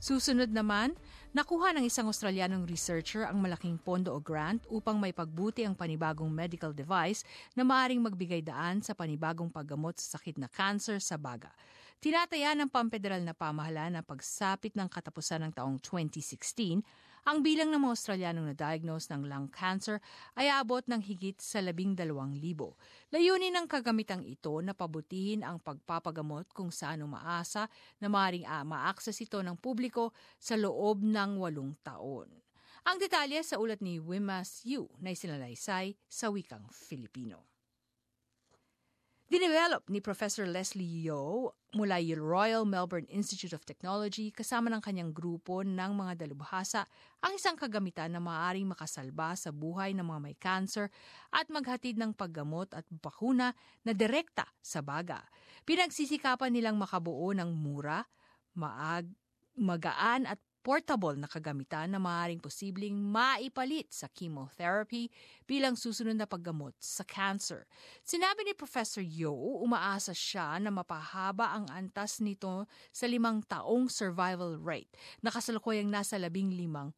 Susunod naman, nakuha ng isang Australianong researcher ang malaking pondo o grant upang may pagbuti ang panibagong medical device na maaaring magbigay daan sa panibagong paggamot sa sakit na cancer sa baga. Tinataya ng pampederal na pamahalaan na pagsapit ng katapusan ng taong 2016, ang bilang ng mga Australianong na-diagnose ng lung cancer ay abot ng higit sa 12,000. Layunin ng kagamitang ito na pabutihin ang pagpapagamot kung saan umaasa na maaaring ma-access ito ng publiko sa loob ng 8 taon. Ang detalye sa ulat ni Wimas Yu na isinalaysay sa wikang Filipino. Dinevelop ni Professor Leslie Yeoh mula Royal Melbourne Institute of Technology kasama ng kanyang grupo ng mga dalubhasa ang isang kagamitan na maaaring makasalba sa buhay ng mga may cancer at maghatid ng paggamot at bakuna na direkta sa baga. Pinagsisikapan nilang makabuo ng mura, magaan at portable na kagamitan na maaaring posibleng maipalit sa chemotherapy bilang susunod na paggamot sa cancer. Sinabi ni Professor Yeoh, umaasa siya na mapahaba ang antas nito sa 5 taong survival rate na kasalukuyang nasa 15%.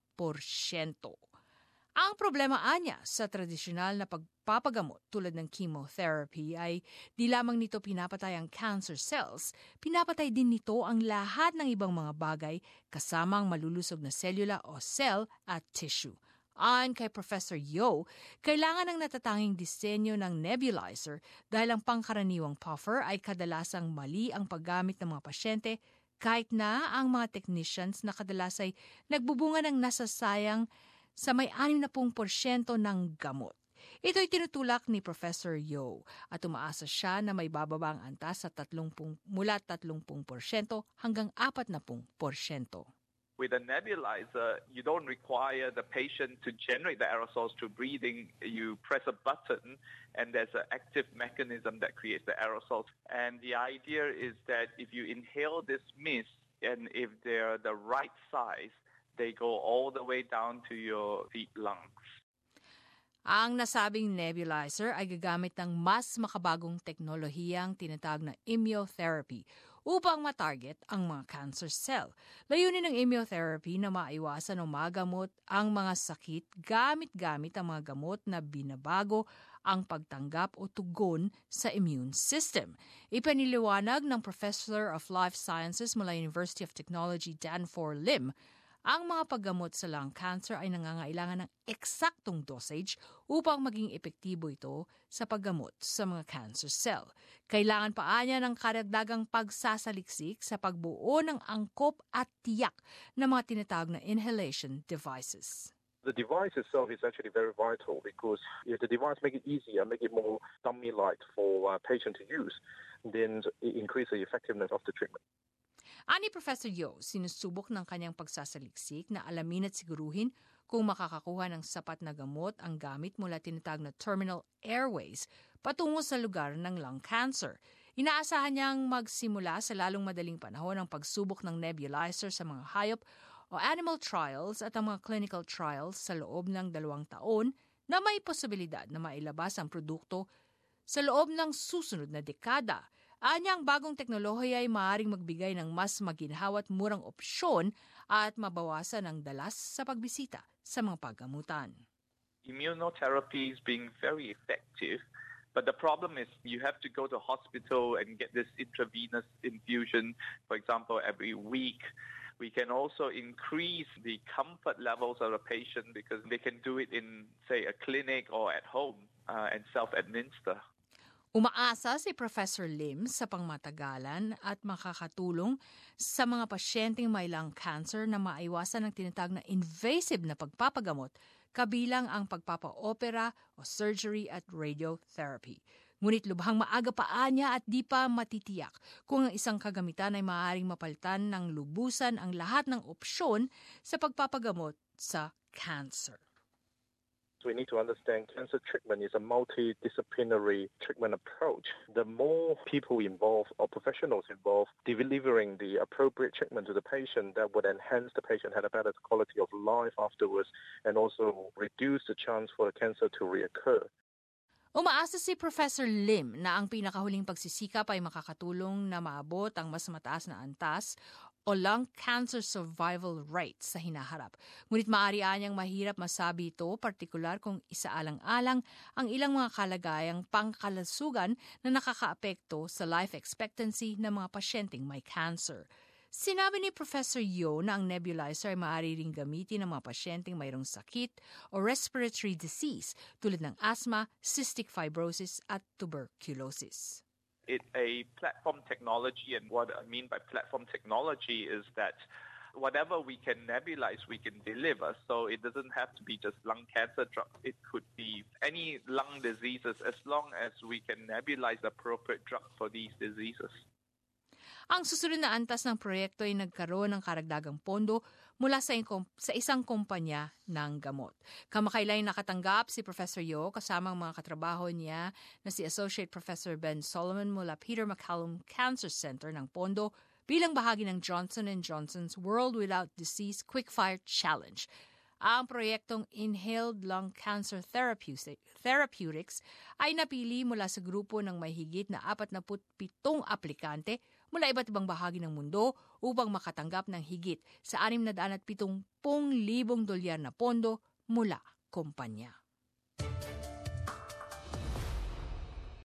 Ang problema anya sa tradisyonal na pagpapagamot tulad ng chemotherapy ay di lamang nito pinapatay ang cancer cells, pinapatay din nito ang lahat ng ibang mga bagay kasama ang malulusog na selula o cell at tissue. Ayon kay Professor Yeoh, kailangan ng natatanging disenyo ng nebulizer dahil ang pangkaraniwang puffer ay kadalasang mali ang paggamit ng mga pasyente kahit na ang mga technicians na kadalas ay nagbubunga ng nasasayang sa may 60% ng gamot. Ito'y tinutulak ni Professor Yeoh at umaasa siya na may bababa ang antas sa mula 30% hanggang 40%. With a nebulizer, you don't require the patient to generate the aerosols through breathing. You press a button and there's an active mechanism that creates the aerosols. And the idea is that if you inhale this mist and if they're the right size, they go all the way down to your deep lungs. Ang nasabing nebulizer ay gagamit ng mas makabagong teknolohiyang tinatawag na immunotherapy upang matarget ang mga cancer cell. Layunin ng immunotherapy na maiwasan o magamot ang mga sakit gamit-gamit ang mga gamot na binabago ang pagtanggap o tugon sa immune system. Ipaniliwanag ng Professor of Life Sciences mula University of Technology Danforth Lim, ang mga paggamot sa lung cancer ay nangangailangan ng eksaktong dosage upang maging epektibo ito sa paggamot sa mga cancer cell. Kailangan pa niya ng karagdagang pagsasaliksik sa pagbuo ng angkop at tiyak na mga tinatawag na inhalation devices. The device itself is actually very vital because if the device make it easier, make it more dummy-like for patient to use, then it increases the effectiveness of the treatment. Ani Professor Yeoh, sinusubok ng kanyang pagsasaliksik na alamin at siguruhin kung makakakuha ng sapat na gamot ang gamit mula tinatawag na terminal airways patungo sa lugar ng lung cancer. Inaasahan niyang magsimula sa lalong madaling panahon ang pagsubok ng nebulizer sa mga hayop o animal trials at ang mga clinical trials sa loob ng 2 taon na may posibilidad na mailabas ang produkto sa loob ng susunod na dekada. Anya ang bagong teknolohiya ay maaaring magbigay ng mas maginhawa at murang opsyon at mabawasan ang dalas sa pagbisita sa mga paggamutan. Immunotherapy is being very effective, but the problem is you have to go to hospital and get this intravenous infusion, for example, every week. We can also increase the comfort levels of the patient because they can do it in, say, a clinic or at home and self-administer. Umaasa si Professor Lim sa pangmatagalan at makakatulong sa mga pasyenteng may lung cancer na maiwasan ang tinatawag na invasive na pagpapagamot kabilang ang pagpapa-opera o surgery at radiotherapy. Ngunit lubhang maaga pa niya at di pa matitiyak kung ang isang kagamitan ay maaaring mapalitan ng lubusan ang lahat ng opsyon sa pagpapagamot sa cancer. We need to understand cancer treatment is a multidisciplinary treatment approach. The more people involved or professionals involved delivering the appropriate treatment to the patient, that would enhance the patient had a better quality of life afterwards and also reduce the chance for the cancer to reoccur. Umaasa si Professor Lim na ang pinakahuling pagsisikap ay makakatulong na maabot ang mas mataas na antas o lung cancer survival rate sa hinaharap. Ngunit maaari anyang mahirap masabi ito, partikular kung isaalang-alang ang ilang mga kalagayang pangkalusugan na nakakaapekto sa life expectancy ng mga pasyenteng may cancer. Sinabi ni Professor Yeo na ang nebulizer ay maaari ring gamitin ng mga pasyenteng mayroong sakit o respiratory disease tulad ng asthma, cystic fibrosis at tuberculosis. It's a platform technology, and what I mean by platform technology is that whatever we can nebulize, we can deliver. So it doesn't have to be just lung cancer drugs. It could be any lung diseases as long as we can nebulize the appropriate drug for these diseases. Ang susunod na antas ng proyekto ay nagkaroon ng karagdagang pondo mula sa isang kumpanya ng gamot. Kamakailan nakatanggap si Professor Yeo kasama ang mga katrabaho niya na si Associate Professor Ben Solomon mula Peter MacCallum Cancer Center ng pondo bilang bahagi ng Johnson & Johnson's World Without Disease Quickfire Challenge. Ang proyektong Inhaled Lung Cancer Therapeutics ay napili mula sa grupo ng may higit na 47 aplikante mula iba't ibang bahagi ng mundo upang makatanggap ng higit sa $670,000 na pondo mula kumpanya.